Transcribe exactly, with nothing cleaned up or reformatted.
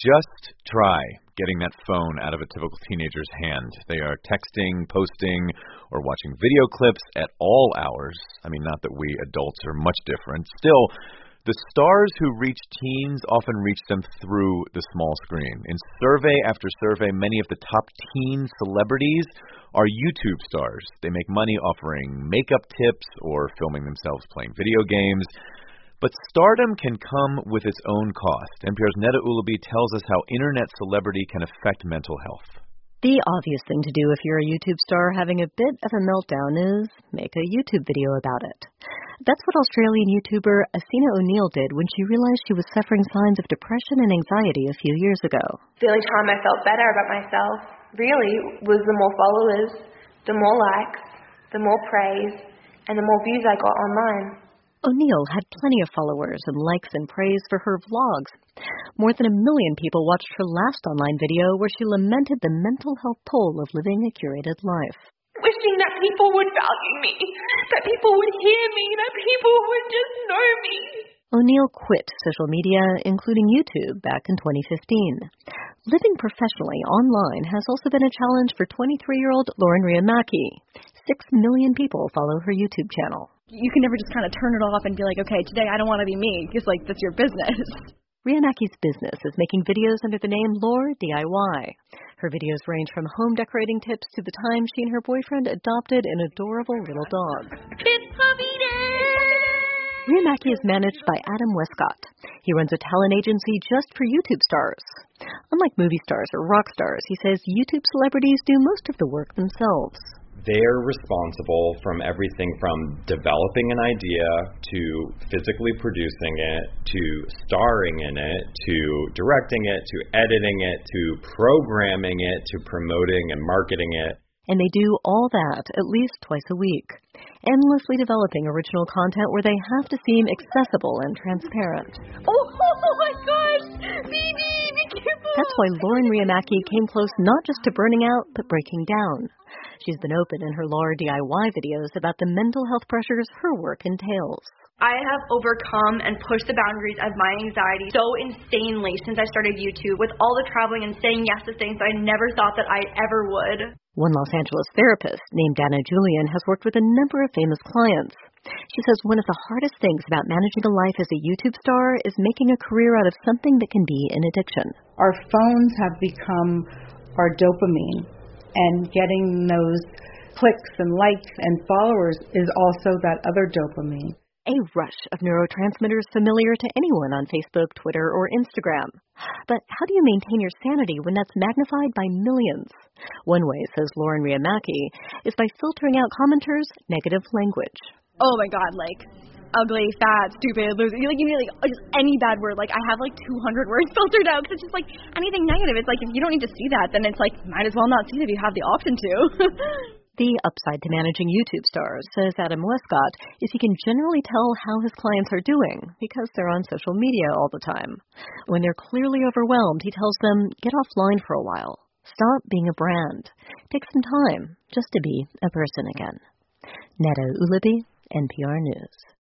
Just try getting that phone out of a typical teenager's hand. They are texting, posting, or watching video clips at all hours. I mean, not that we adults are much different. Still, the stars who reach teens often reach them through the small screen. In survey after survey, many of the top teen celebrities are YouTube stars. They make money offering makeup tips or filming themselves playing video games. But stardom can come with its own cost. N P R's Neda Ulaby tells us how internet celebrity can affect mental health. The obvious thing to do if you're a YouTube star having a bit of a meltdown is make a YouTube video about it. That's what Australian YouTuber Asina O'Neill did when she realized she was suffering signs of depression and anxiety a few years ago. The only time I felt better about myself, really, was the more followers, the more likes, the more praise, and the more views I got online. O'Neill had plenty of followers and likes and praise for her vlogs. More than a million people watched her last online video where she lamented the mental health toll of living a curated life. Wishing that people would value me, that people would hear me, that people would just know me. O'Neill quit social media, including YouTube, back in twenty fifteen. Living professionally online has also been a challenge for twenty-three-year-old Lauren Riamaki. Six million people follow her YouTube channel. You can never just kind of turn it off and be like, okay, today I don't want to be me, because, like, that's your business. Riamaki's business is making videos under the name Lore D I Y. Her videos range from home decorating tips to the time she and her boyfriend adopted an adorable little dog. It's puppy day! Riamaki is managed by Adam Westcott. He runs a talent agency just for YouTube stars. Unlike movie stars or rock stars, he says YouTube celebrities do most of the work themselves. They're responsible from everything from developing an idea to physically producing it, to starring in it, to directing it, to editing it, to programming it, to promoting and marketing it. And they do all that at least twice a week, endlessly developing original content where they have to seem accessible and transparent. Oh, oh my gosh! Baby, be careful! That's why Lauren Riamaki came close not just to burning out, but breaking down. She's been open in her Lore D I Y videos about the mental health pressures her work entails. I have overcome and pushed the boundaries of my anxiety so insanely since I started YouTube, with all the traveling and saying yes to things I never thought that I ever would. One Los Angeles therapist named Dana Julian has worked with a number of famous clients. She says one of the hardest things about managing a life as a YouTube star is making a career out of something that can be an addiction. Our phones have become our dopamine, and getting those clicks and likes and followers is also that other dopamine. A rush of neurotransmitters familiar to anyone on Facebook, Twitter, or Instagram. But how do you maintain your sanity when that's magnified by millions? One way, says Lauren Riamaki, is by filtering out commenters' negative language. Oh my God, like ugly, fat, stupid, loser. You like you need like just any bad word. Like I have like two hundred words filtered out because it's just like anything negative. It's like if you don't need to see that, then it's like might as well not see it if you have the option to. The upside to managing YouTube stars, says Adam Westcott, is he can generally tell how his clients are doing because they're on social media all the time. When they're clearly overwhelmed, he tells them, get offline for a while. Stop being a brand. Take some time just to be a person again. Neda Ulaby, N P R News.